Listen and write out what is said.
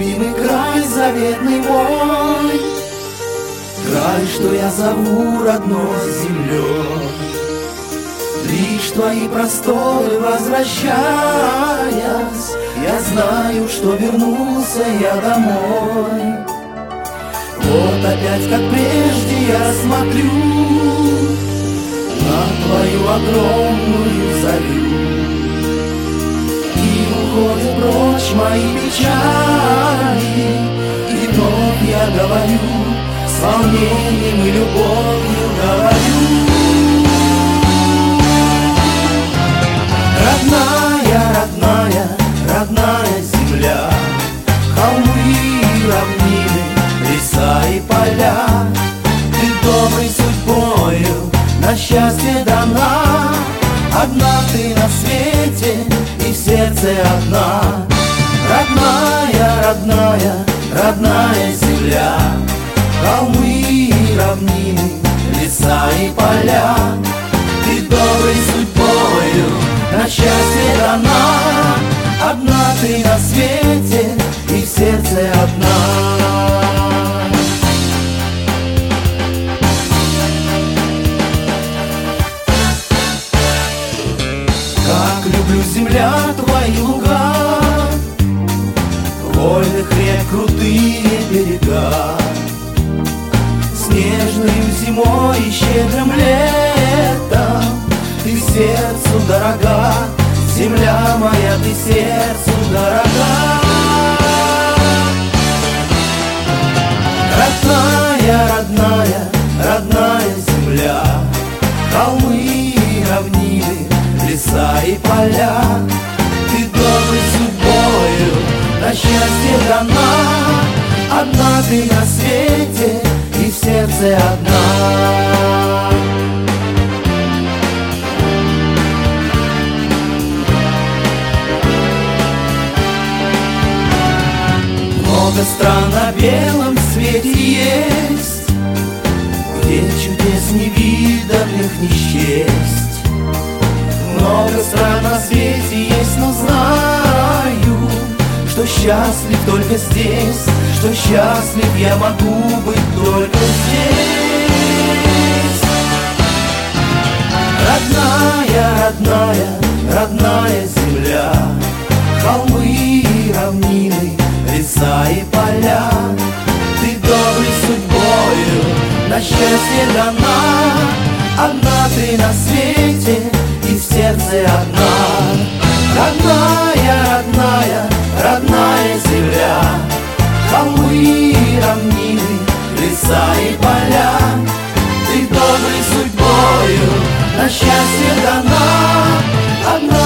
любимый край, заветный мой, край, что я зову родной землей. Лишь твои просторы возвращаясь, я знаю, что вернулся я домой. Вот опять, как прежде, я смотрю на твою огромную зарю, и уходят прочь мои печали, и вновь я говорю, с волнением и любовью говорю. Родная, родная, родная земля, холмы и равнины, леса и поля, ты доброй судьбою на счастье дана. Одна ты на свете и в сердце одна. Родная, родная, родная земля, холмы и равнины, леса и поля, ты доброй судьбою на счастье дана. Одна ты на свете и в сердце одна. Как люблю, земля, твои луга, вольных рек крутые берега, снежную зимой и щедрым летом ты сердцу дорога, земля моя, ты сердцу дорога. Родная, родная, родная земля, холмы и равнины, леса и поля, ты доброй судьбою на счастье дана. Одна ты на свете и в сердце одна. Много стран на белом свете есть, где чудес невиданных не счесть. Много стран на свете есть, но знаю, что счастлив только здесь, что счастлив я могу быть только здесь. Родная, родная, родная земля, холмы и равнины, леса и поля, ты доброй судьбою на счастье дана. Одна ты на свете и в сердце одна. Родная, родная, родная земля, холмы и равнины, леса и поля, ты доброй судьбою на счастье дана. Одна